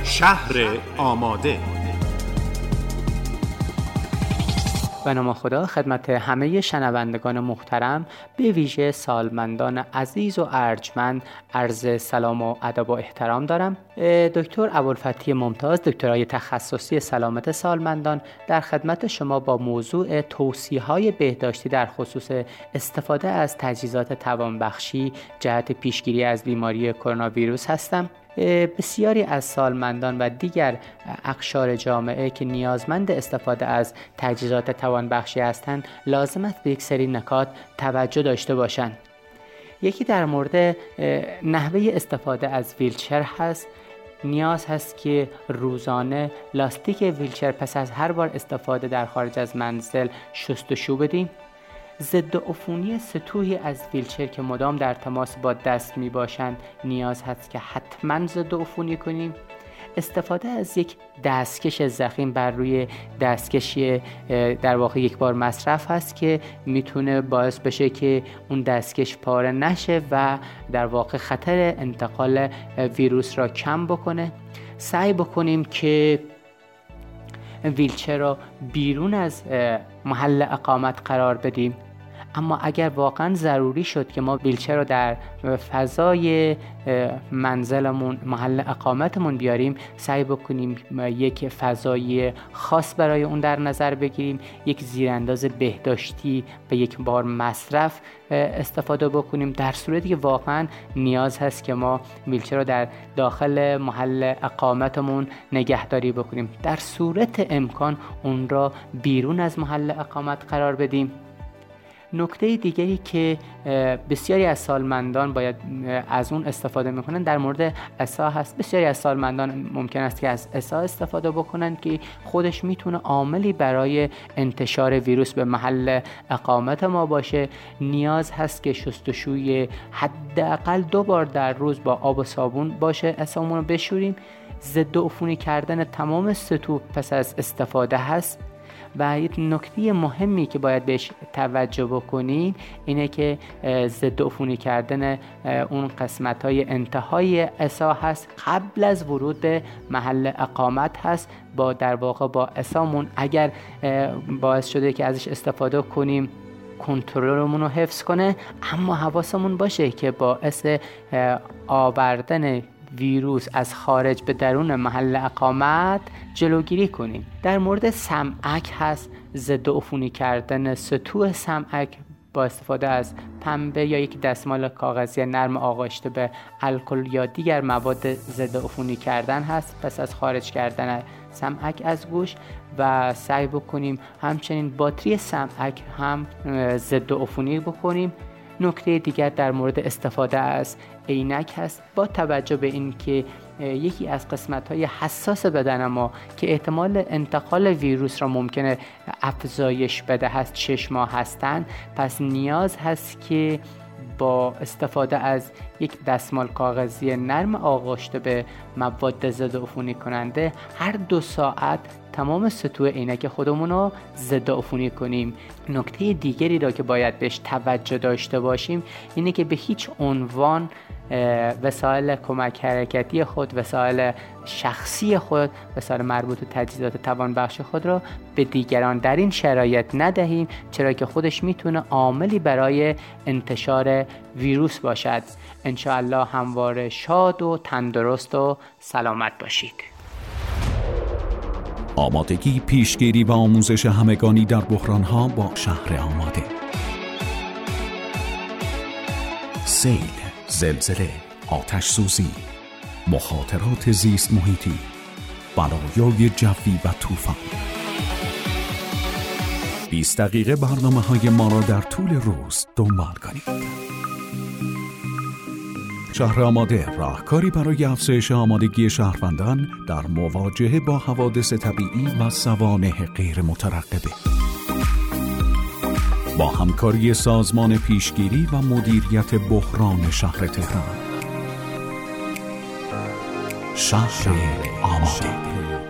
شهر آماده. به نام خدا، خدمت همه شنوندگان محترم، به ویژه سالمندان عزیز و ارجمند عرض سلام و ادب و احترام دارم. دکتر ابوالفتحی ممتاز، دکترای تخصصی سلامت سالمندان، در خدمت شما با موضوع توصیه‌های بهداشتی در خصوص استفاده از تجهیزات توانبخشی جهت پیشگیری از بیماری کرونا ویروس هستم. بسیاری از سالمندان و دیگر اقشار جامعه که نیازمند استفاده از تجهیزات توانبخشی هستند لازم است به یک سری نکات توجه داشته باشند. یکی در مورد نحوه استفاده از ویلچر هست. نیاز هست که روزانه لاستیک ویلچر پس از هر بار استفاده در خارج از منزل شستشو بدیم. ضد عفونی سطوحی از ویلچر که مدام در تماس با دست می باشند نیاز هست که حتما ضد عفونی کنیم. استفاده از یک دستکش ضخیم بر روی دستکشی در واقع یک بار مصرف هست که میتونه باعث بشه که اون دستکش پاره نشه و در واقع خطر انتقال ویروس را کم بکنه. سعی بکنیم که ویلچر را بیرون از محل اقامت قرار بدیم. اما اگر واقعا ضروری شد که ما ویلچر رو در فضای منزلمون، محل اقامتمون بیاریم، سعی بکنیم یک فضای خاص برای اون در نظر بگیریم، یک زیرانداز بهداشتی و یک بار مصرف استفاده بکنیم. در صورتی که واقعا نیاز هست که ما ویلچر رو در داخل محل اقامتمون نگهداری بکنیم، در صورت امکان اون را بیرون از محل اقامت قرار بدیم. نکته دیگری که بسیاری از سالمندان باید از اون استفاده میکنن در مورد عصا هست. بسیاری از سالمندان ممکن است که از عصا استفاده بکنن که خودش میتونه عاملی برای انتشار ویروس به محل اقامت ما باشه. نیاز هست که شستشوی حداقل 2 بار در روز با آب و صابون باشه، عصامون رو بشوریم. ضد عفونی کردن تمام سطوح پس از استفاده هست. و یک نکته مهمی که باید بهش توجه بکنیم اینه که ضد عفونی کردن اون قسمت‌های انتهای عصا هست قبل از ورود به محل اقامت هست. با در واقع با عصامون اگر باعث شده که ازش استفاده کنیم کنترلمون رو حفظ کنه، اما حواسمون باشه که باعث آوردن ویروس از خارج به درون محل اقامت جلوگیری کنیم. در مورد سمعک هست. ضد عفونی کردن سطوح سمعک با استفاده از پنبه یا یک دستمال کاغذی نرم آغشته به الکل یا دیگر مواد ضد عفونی کردن هست پس از خارج کردن سمعک از گوش. و سعی بکنیم همچنین باتری سمعک هم ضد عفونی بکنیم. نکته دیگر در مورد استفاده از عینک هست. با توجه به این که یکی از قسمت‌های حساس بدن ما که احتمال انتقال ویروس را ممکنه افزایش بده هست چشم ها هستند، پس نیاز هست که با استفاده از یک دستمال کاغذی نرم آغشته به مواد ضد عفونی کننده هر 2 ساعت تمام سطوح عینک خودمون رو ضد عفونی کنیم. نکته دیگری را که باید بهش توجه داشته باشیم اینه که به هیچ عنوان وسایل کمک حرکتی خود، وسایل شخصی خود، وسایل مربوط به تجهیزات توانبخش خود را به دیگران در این شرایط ندهیم، چرا که خودش میتونه عاملی برای انتشار ویروس باشد. انشاءالله همواره شاد و تندرست و سلامت باشید. آمادگی، پیشگیری و آموزش همگانی در بحران‌ها با شهر آماده. سیل، زلزله، آتش سوزی، مخاطرات زیست محیطی، بلایای جوی و طوفان. 20 دقیقه برنامه‌های ما را در طول روز دنبال کنید. شهر آماده، راهکاری برای افزایش آمادگی شهروندان در مواجهه با حوادث طبیعی و سوانح غیر مترقبه. با همکاری سازمان پیشگیری و مدیریت بحران شهر تهران. شهر آماده.